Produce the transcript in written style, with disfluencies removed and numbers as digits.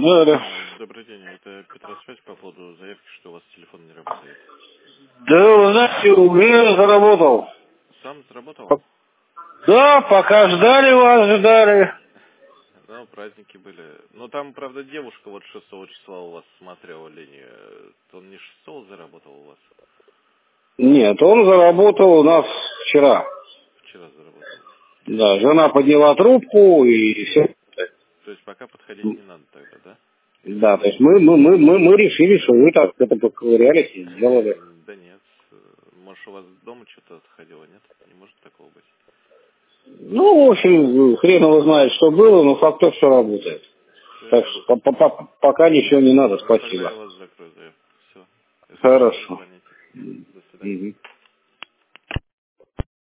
Да, да. Добрый день, это Петросвязь по поводу заявки, что у вас телефон не работает. Да, вы знаете, уже заработал. Сам заработал? Да, пока ждали вас, ждали. Да, праздники были. Но там, правда, девушка вот 6 числа у вас смотрела линию. Он не 6 заработал у вас? Нет, он заработал у нас вчера. Вчера заработал. Да, жена подняла трубку и все. То есть пока подходить не надо тогда, да? Или Да, то надо? есть мы решили, что вы так это поковырялись и сделали. Да нет. Может, у вас дома что-то отходило, нет? Не может такого быть. Ну, в общем, хрен его знает, что было, но факт то, что работает. Все, Так я вас... что пока ничего не надо, Ну, тогда я спасибо. вас закрою заявку. Все. Если что, Хорошо. звоните. До свидания. Мгм.